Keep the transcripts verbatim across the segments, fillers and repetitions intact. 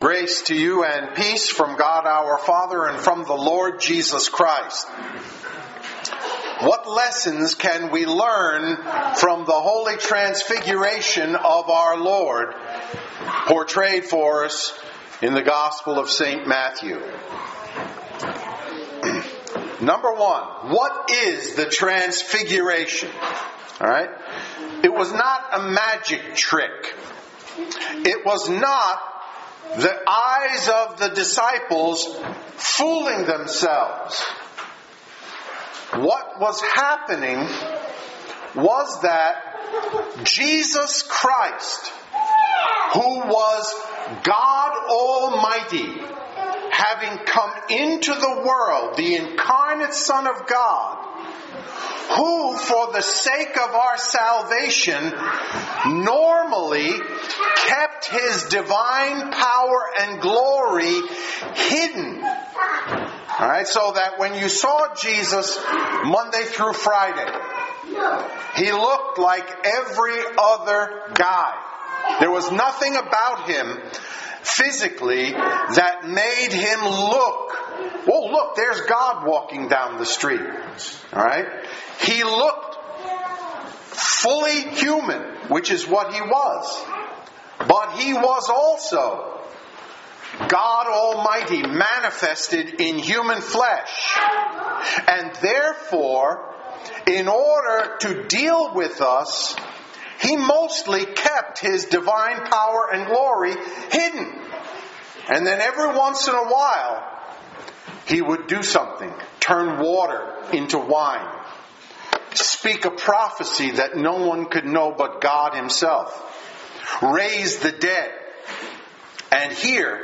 Grace to you and peace from God our Father and from the Lord Jesus Christ. What lessons can we learn from the holy transfiguration of our Lord, portrayed for us in the Gospel of Saint Matthew? Number one, what is the transfiguration? All right? It was not a magic trick. It was not the eyes of the disciples fooling themselves. What was happening was that Jesus Christ, who was God Almighty, having come into the world, the incarnate Son of God, who, for the sake of our salvation, normally kept His divine power and glory hidden. Alright, so that when you saw Jesus Monday through Friday, He looked like every other guy. There was nothing about Him physically that made Him look, oh look, there's God walking down the street. Alright? He looked fully human, which is what He was. But He was also God Almighty manifested in human flesh. And therefore, in order to deal with us, He mostly kept His divine power and glory hidden. And then every once in a while, He would do something. Turn water into wine. Speak a prophecy that no one could know but God Himself. Raise the dead. And here,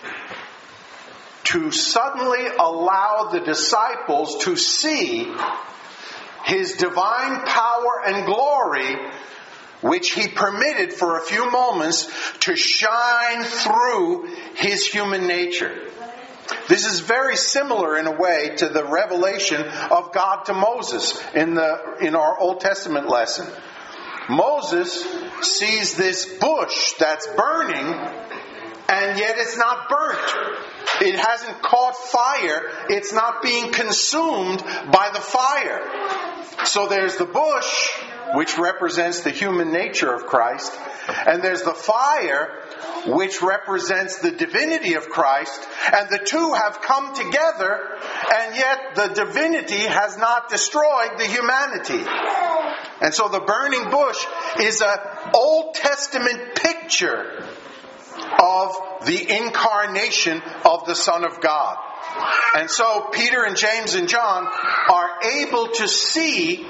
to suddenly allow the disciples to see His divine power and glory, which He permitted for a few moments to shine through His human nature. This is very similar in a way to the revelation of God to Moses in the in our Old Testament lesson. Moses sees this bush that's burning, and yet it's not burnt. It hasn't caught fire. It's not being consumed by the fire. So there's the bush, which represents the human nature of Christ, and there's the fire, which represents the divinity of Christ, and the two have come together, and yet the divinity has not destroyed the humanity. And so the burning bush is an Old Testament picture of the incarnation of the Son of God. And so Peter and James and John are able to see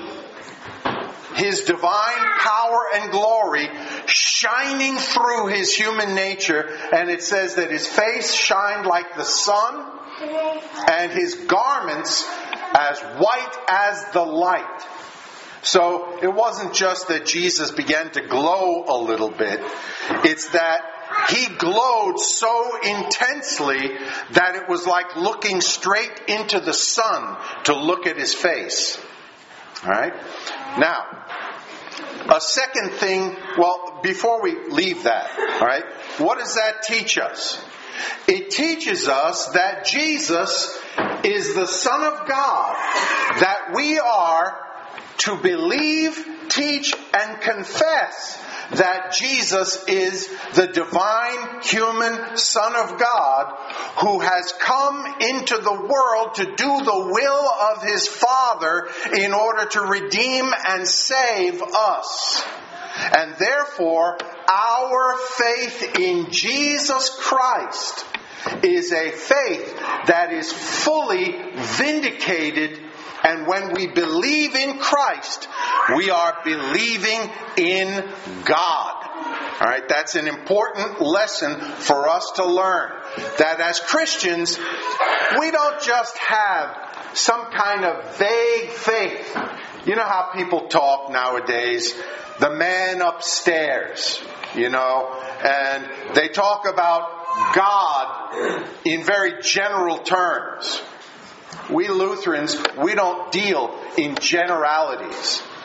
His divine power and glory shining through His human nature. And it says that His face shined like the sun, and His garments as white as the light. So it wasn't just that Jesus began to glow a little bit. It's that He glowed so intensely that it was like looking straight into the sun to look at His face. Alright? Now, a second thing, well, before we leave that, alright, what does that teach us? It teaches us that Jesus is the Son of God, that we are to believe, teach, and confess that Jesus is the divine human Son of God who has come into the world to do the will of His Father in order to redeem and save us. And therefore, our faith in Jesus Christ is a faith that is fully vindicated. And when we believe in Christ, we are believing in God. Alright, that's an important lesson for us to learn. That as Christians, we don't just have some kind of vague faith. You know how people talk nowadays, the man upstairs, you know, and they talk about God in very general terms. We Lutherans, we don't deal in generalities.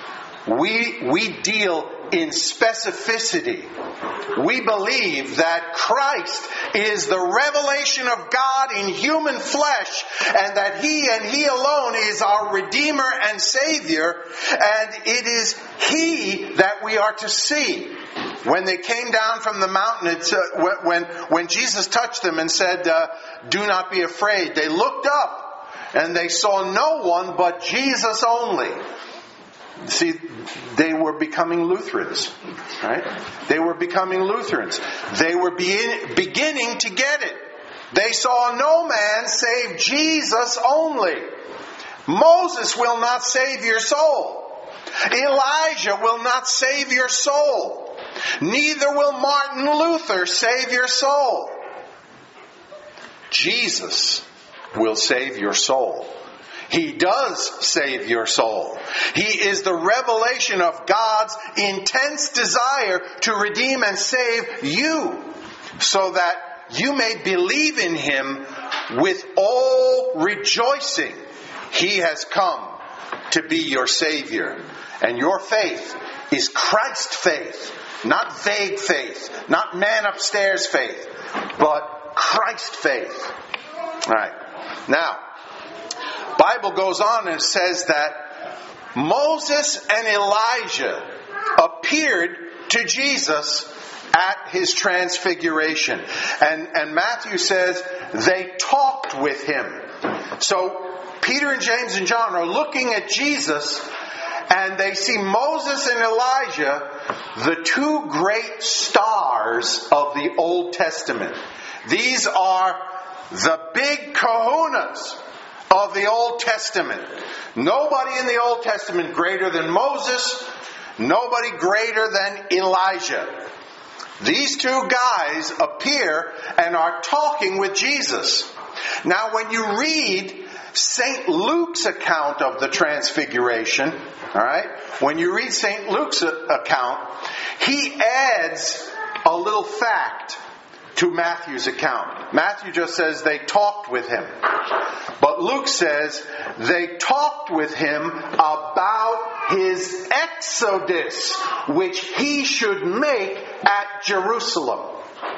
we, we deal in specificity. We believe that Christ is the revelation of God in human flesh, and that He and He alone is our Redeemer and Savior, and it is He that we are to see. When they came down from the mountain, it's, uh, when, when Jesus touched them and said, uh, "Do not be afraid," they looked up and they saw no one but Jesus only. See, they were becoming Lutherans, right? They were becoming Lutherans. They were be- beginning to get it. They saw no man save Jesus only. Moses will not save your soul. Elijah will not save your soul. Neither will Martin Luther save your soul. Jesus will save your soul. He does save your soul. He is the revelation of God's intense desire to redeem and save you, so that you may believe in Him with all rejoicing. He has come to be your Savior. And your faith is Christ faith. Not vague faith, not man upstairs faith, but Christ faith. All right. Now, Bible goes on and says that Moses and Elijah appeared to Jesus at His transfiguration. And, and Matthew says they talked with Him. So Peter and James and John are looking at Jesus, and they see Moses and Elijah, the two great stars of the Old Testament. These are the big kahunas of the Old Testament. Nobody in the Old Testament greater than Moses. Nobody greater than Elijah. These two guys appear and are talking with Jesus. Now, when you read Saint Luke's account of the Transfiguration, all right, when you read Saint Luke's account, he adds a little fact to Matthew's account. Matthew just says they talked with Him. But Luke says they talked with Him about His exodus, which He should make at Jerusalem.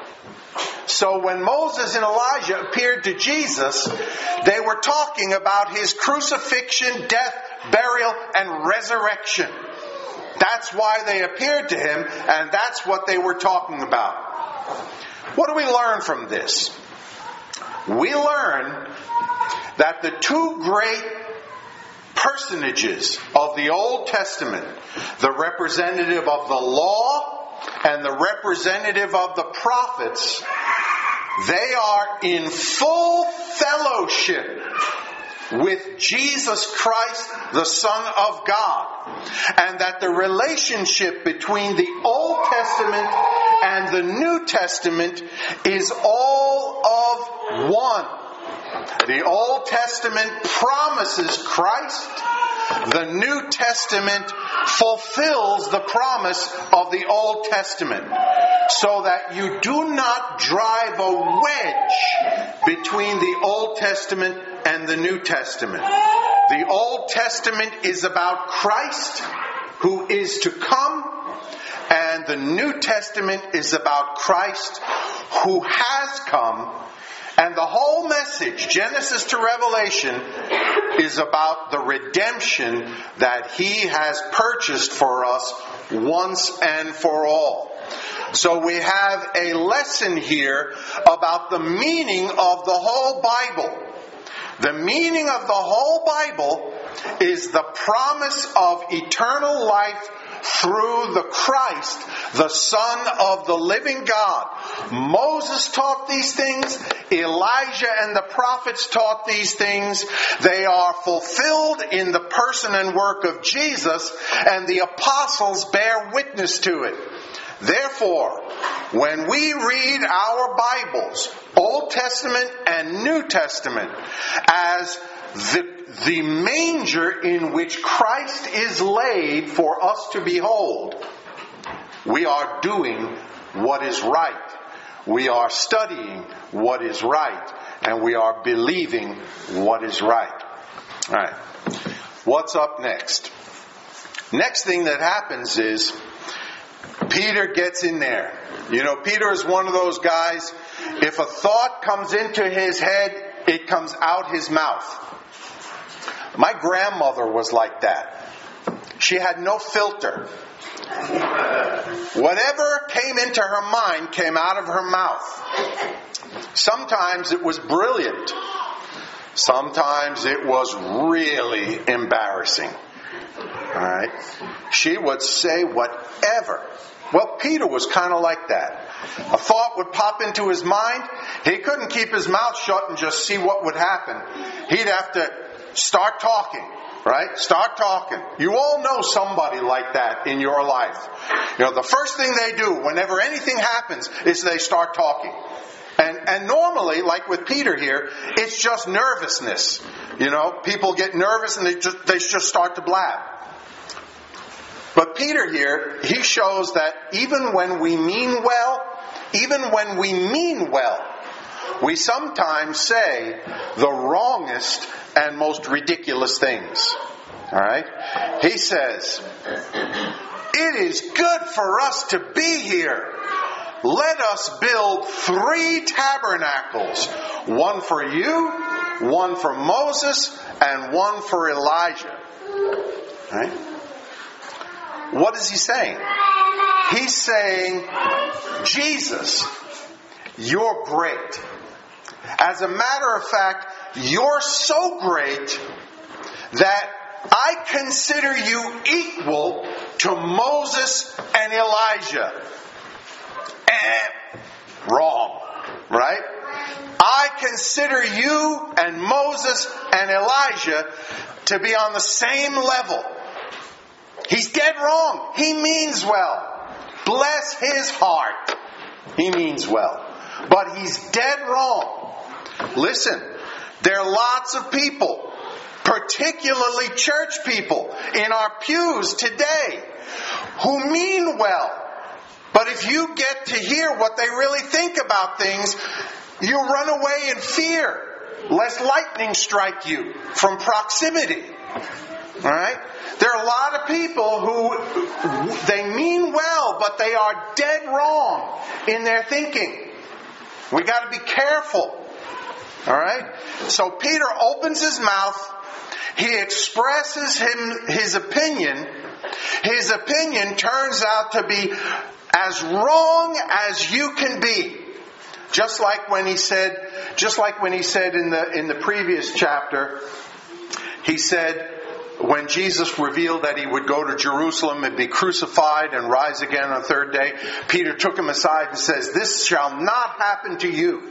So when Moses and Elijah appeared to Jesus, they were talking about His crucifixion, death, burial, and resurrection. That's why they appeared to Him, and that's what they were talking about. What do we learn from this? We learn that the two great personages of the Old Testament, the representative of the law and the representative of the prophets, they are in full fellowship with Jesus Christ, the Son of God. And that the relationship between the Old Testament and the New Testament is all of one. The Old Testament promises Christ. The New Testament fulfills the promise of the Old Testament, so that you do not drive a wedge between the Old Testament and the New Testament. The Old Testament is about Christ, who is to come, and the New Testament is about Christ, who has come. And the whole message, Genesis to Revelation, is about the redemption that He has purchased for us once and for all. So we have a lesson here about the meaning of the whole Bible. The meaning of the whole Bible is the promise of eternal life through the Christ, the Son of the living God. Moses taught these things. Elijah and the prophets taught these things. They are fulfilled in the person and work of Jesus, and the apostles bear witness to it. Therefore, when we read our Bibles, Old Testament and New Testament, as the the manger in which Christ is laid for us to behold, we are doing what is right. We are studying what is right. And we are believing what is right. All right. What's up next? Next thing that happens is Peter gets in there. You know, Peter is one of those guys, if a thought comes into his head, it comes out his mouth. My grandmother was like that. She had no filter. Whatever came into her mind came out of her mouth. Sometimes it was brilliant. Sometimes it was really embarrassing. Alright? She would say whatever. Well, Peter was kind of like that. A thought would pop into his mind. He couldn't keep his mouth shut and just see what would happen. He'd have to start talking. Right? Start talking. You all know somebody like that in your life. You know, the first thing they do whenever anything happens is they start talking. And and normally, like with Peter here, it's just nervousness. You know, people get nervous and they just they just start to blab. But Peter here, he shows that even when we mean well, even when we mean well, we sometimes say the wrongest and most ridiculous things. Alright? He says, it is good for us to be here. Let us build three tabernacles. One for you, one for Moses, and one for Elijah. Right? What is he saying? He's saying, Jesus, you're great. As a matter of fact, you're so great that I consider you equal to Moses and Elijah. Eh, wrong, right? I consider you and Moses and Elijah to be on the same level. He's dead wrong. He means well. Bless his heart. He means well. But he's dead wrong. Listen, there are lots of people, particularly church people, in our pews today who mean well. But if you get to hear what they really think about things, you run away in fear, lest lightning strike you from proximity. All right? There are a lot of people who, they mean well, but they are dead wrong in their thinking. We got to be careful. All right? So Peter opens his mouth. He expresses him, his opinion. His opinion turns out to be as wrong as you can be. Just like when he said, just like when he said in the in the previous chapter, he said, when Jesus revealed that he would go to Jerusalem and be crucified and rise again on the third day, Peter took him aside and says, "This shall not happen to you."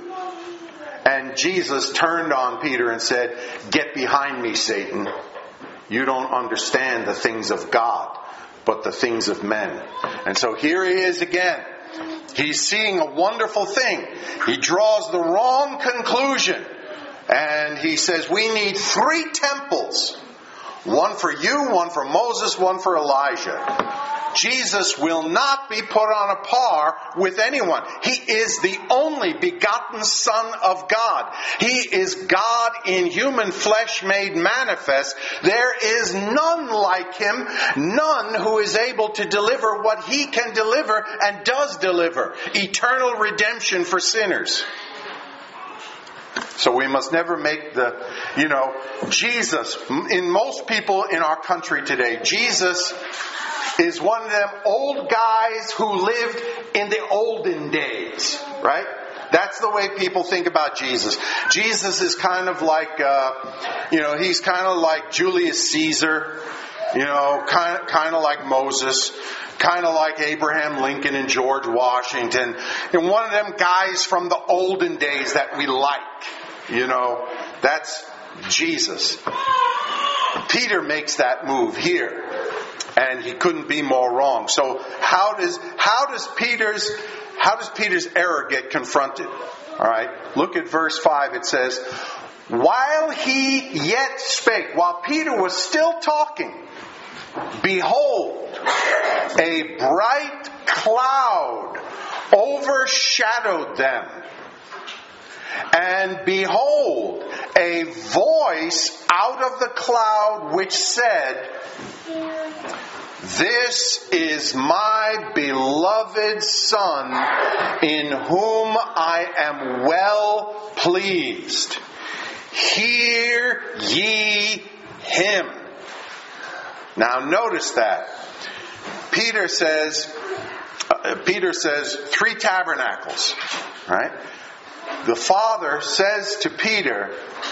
And Jesus turned on Peter and said, "Get behind me, Satan. You don't understand the things of God, but the things of men." And so here he is again. He's seeing a wonderful thing. He draws the wrong conclusion. And he says, we need three temples. One for you, one for Moses, one for Elijah. Jesus will not be put on a par with anyone. He is the only begotten Son of God. He is God in human flesh made manifest. There is none like him, none who is able to deliver what he can deliver and does deliver. Eternal redemption for sinners. So we must never make the, you know, Jesus, in most people in our country today, Jesus is one of them old guys who lived in the olden days, right? That's the way people think about Jesus. Jesus is kind of like, uh, you know, he's kind of like Julius Caesar, you know, kind of, kind of like Moses, kind of like Abraham Lincoln and George Washington, and one of them guys from the olden days that we like, you know, that's Jesus. Peter makes that move here. And he couldn't be more wrong. So how does how does Peter's how does Peter's error get confronted? All right. Look at verse five. It says, while he yet spake, while Peter was still talking, behold, a bright cloud overshadowed them. And behold, a voice out of the cloud which said, "This is my beloved Son, in whom I am well pleased. Hear ye him." Now notice that. Peter says, uh, Peter says, three tabernacles, right? The Father says to Peter,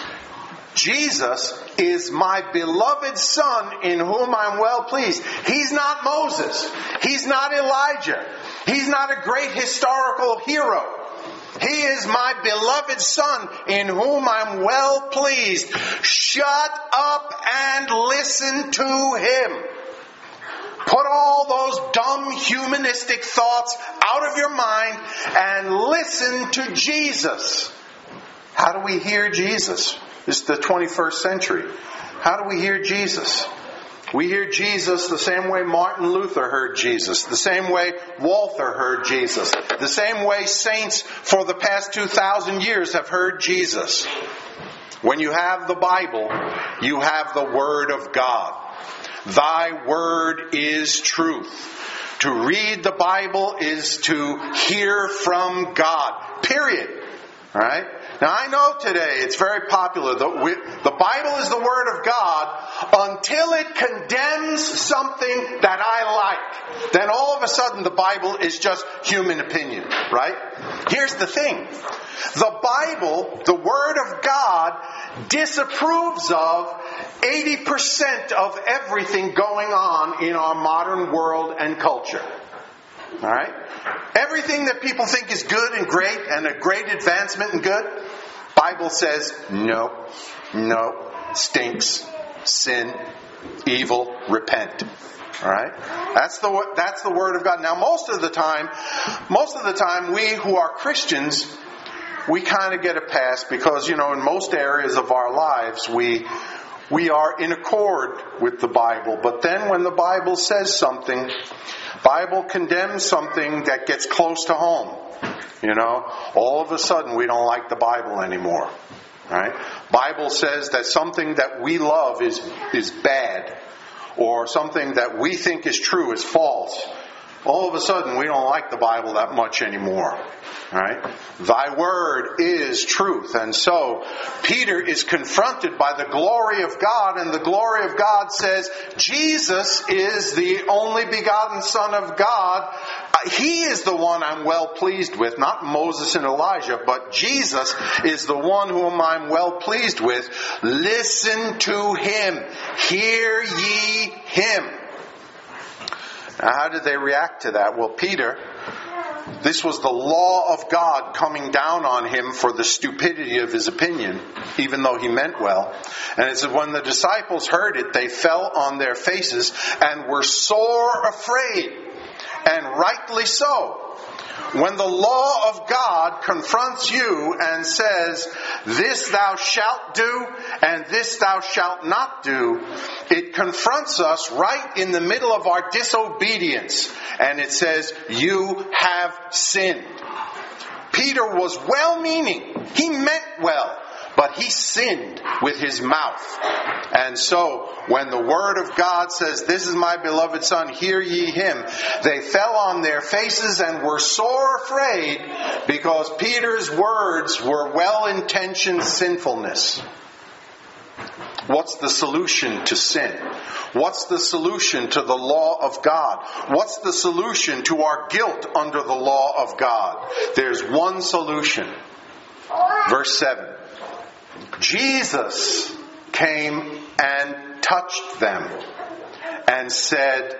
Jesus is my beloved Son in whom I'm well pleased. He's not Moses. He's not Elijah. He's not a great historical hero. He is my beloved Son in whom I'm well pleased. Shut up and listen to him. Put all those dumb humanistic thoughts out of your mind and listen to Jesus. How do we hear Jesus? This is the twenty-first century. How do we hear Jesus? We hear Jesus the same way Martin Luther heard Jesus, the same way Walther heard Jesus, the same way saints for the past two thousand years have heard Jesus. When you have the Bible, you have the Word of God. Thy Word is truth. To read the Bible is to hear from God. Period. All right? Now I know today it's very popular. The, we, the Bible is the Word of God until it condemns something that I like. Then all of a sudden the Bible is just human opinion, right? Here's the thing. The Bible, the Word of God, disapproves of eighty percent of everything going on in our modern world and culture. All right? Everything that people think is good and great and a great advancement and good, Bible says no, no, stinks, sin, evil, repent. All right? That's the that's the Word of God. Now, most of the time, most of the time, we who are Christians, we kind of get a pass because, you know, in most areas of our lives, we we are in accord with the Bible. But then when the Bible says something, Bible condemns something that gets close to home, you know, all of a sudden we don't like the Bible anymore. Right? Bible says that something that we love is is bad, or something that we think is true is false. All of a sudden, we don't like the Bible that much anymore. Right? Thy word is truth. And so, Peter is confronted by the glory of God, and the glory of God says, Jesus is the only begotten Son of God. He is the one I'm well pleased with, not Moses and Elijah, but Jesus is the one whom I'm well pleased with. Listen to him. Hear ye him. Now, how did they react to that? Well, Peter, this was the law of God coming down on him for the stupidity of his opinion, even though he meant well. And it said, when the disciples heard it, they fell on their faces and were sore afraid, and rightly so. When the law of God confronts you and says, this thou shalt do and this thou shalt not do, it confronts us right in the middle of our disobedience. And it says, you have sinned. Peter was well-meaning. He meant well. But he sinned with his mouth. And so, when the Word of God says, this is my beloved Son, hear ye him, they fell on their faces and were sore afraid because Peter's words were well-intentioned sinfulness. What's the solution to sin? What's the solution to the law of God? What's the solution to our guilt under the law of God? There's one solution. Verse seven. Jesus came and touched them and said,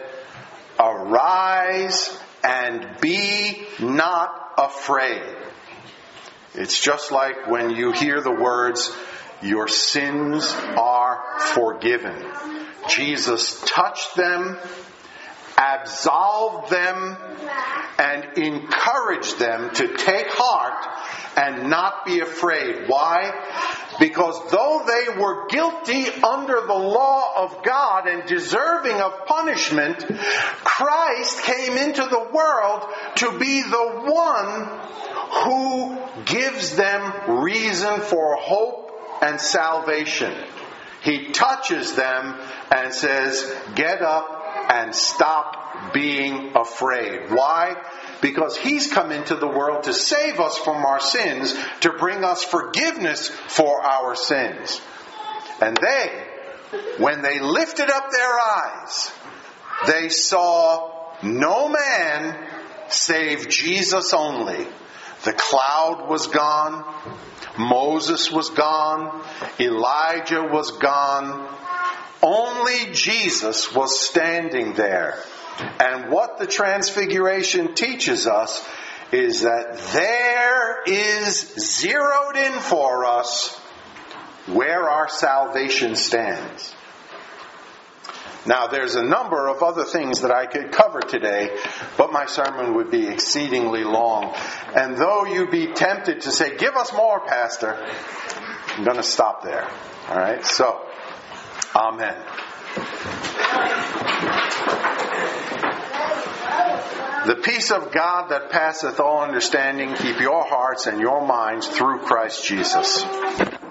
arise and be not afraid. It's just like when you hear the words, your sins are forgiven. Jesus touched them, absolved them, and encouraged them to take heart and not be afraid. Why? Because though they were guilty under the law of God and deserving of punishment, Christ came into the world to be the one who gives them reason for hope and salvation. He touches them and says, get up and stop being afraid. Why? Because He's come into the world to save us from our sins, to bring us forgiveness for our sins. And they, when they lifted up their eyes, they saw no man save Jesus only. The cloud was gone. Moses was gone. Elijah was gone. Only Jesus was standing there. And what the Transfiguration teaches us is that there is zeroed in for us where our salvation stands. Now, there's a number of other things that I could cover today, but my sermon would be exceedingly long. And though you be tempted to say, give us more, Pastor, I'm going to stop there. All right? So, amen. The peace of God that passeth all understanding, keep your hearts and your minds through Christ Jesus.